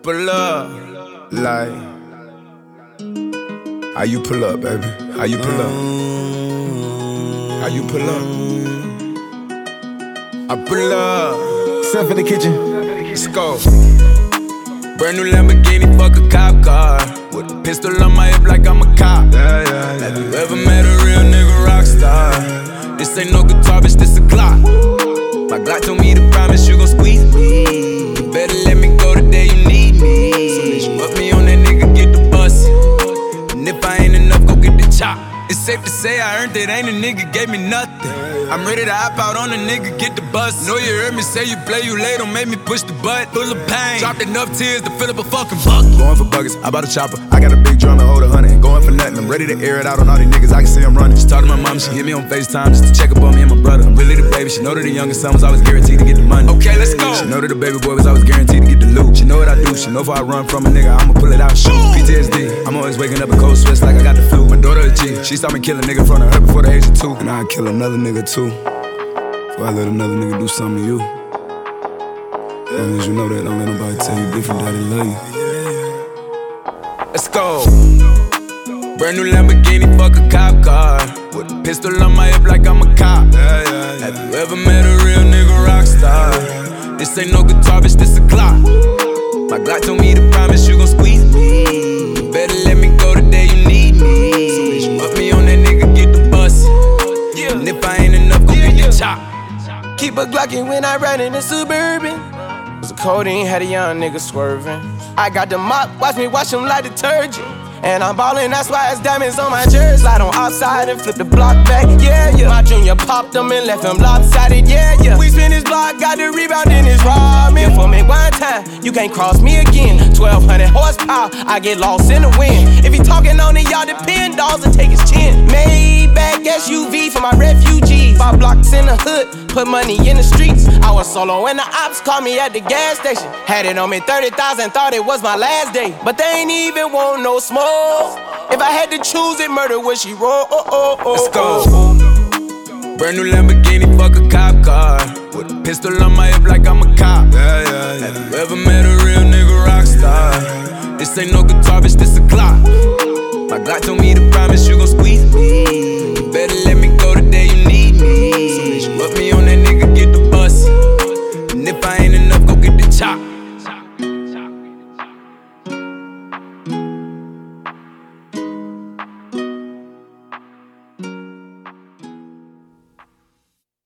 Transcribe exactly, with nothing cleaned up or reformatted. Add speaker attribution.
Speaker 1: pull up. Like, how you pull up, baby? How you pull up? How you pull up? I pull up.
Speaker 2: Step in the kitchen.
Speaker 1: Let's go. Brand new Lamborghini, fuck a cop car. With a pistol on my hip like I'm a cop. Yeah, yeah, yeah. Have you ever met a real nigga rock star? This ain't no guitar, bitch, this a Glock. My Glock told me to promise you gon' squeeze me. You better let me go the day you need me. So bitch, put me on that nigga, get the bus. And if I ain't enough, go get the chop. It's safe to say I earned it, ain't a nigga gave me nothing. I'm ready to hop out on a nigga, get the bus. Know you heard me say you play, you late, don't make me push the butt. Full of pain, dropped enough tears to fill up a fucking bucket. Going for buggers, I bought a chopper. I got a big drum to hold a hundred. Going for nothing, I'm ready to air it out on all these niggas, I can see I'm running. She talked to my mom, she hit me on FaceTime just to check up on me and my brother. I'm really the baby, she know that the youngest son was always guaranteed to get the money. Okay, let's go. She know that the baby boy was always guaranteed to get the loot. She know what I do, she know if I run from a nigga, I'ma pull it out, shoot. P T S D, I'm always waking up in cold sweats like I got the flu. My daughter a G, she saw me kill a nigga in front of her before the age of two. And I'd kill another nigga too, before I let another nigga do something to you. As long as you know that, don't let nobody tell you different, daddy love you. Let's go. Brand new Lamborghini, fuck a cop car. With a pistol on my hip like I'm a cop. Yeah, yeah, yeah. Have you ever met a real nigga rock star? This ain't no guitar, bitch, this a Glock. My Glock told me to promise you gon' squeeze me. You better let me go the day you need me. So bitch, put me on that nigga, get the bus. Yeah. And if I ain't enough, go yeah, get yeah. the chop.
Speaker 3: Keep a Glockin' when I ride in the Suburban. Cause the codeine had a young nigga swerving. I got the mop, watch me wash him like detergent. And I'm ballin', that's why it's diamonds on my jersey. Slide on outside and flip the block back, yeah, yeah. My junior popped him and left him lopsided, yeah, yeah. We spin his block, got the rebound in his ramen. For me one time, you can't cross me again. twelve hundred horsepower, I get lost in the wind. If he talking on it, y'all depend, dolls and take his chin. Maybach S U V for my refugees. Five blocks in the hood, put money in the streets. I was solo and the ops called me at the gas station. Had it on me thirty thousand, thought it was my last day. But they ain't even want no smoke. If I had to choose it, murder would she roll? Oh, oh, oh,
Speaker 1: Let's go. Brand new Lamborghini, fuck a cop car. With a pistol on my hip like I'm a cop. Yeah, yeah, yeah. Have you ever met a real nigga rock star? This ain't no guitar, bitch, this a Glock. My Glock told me to promise you gon' squeeze me. You better let me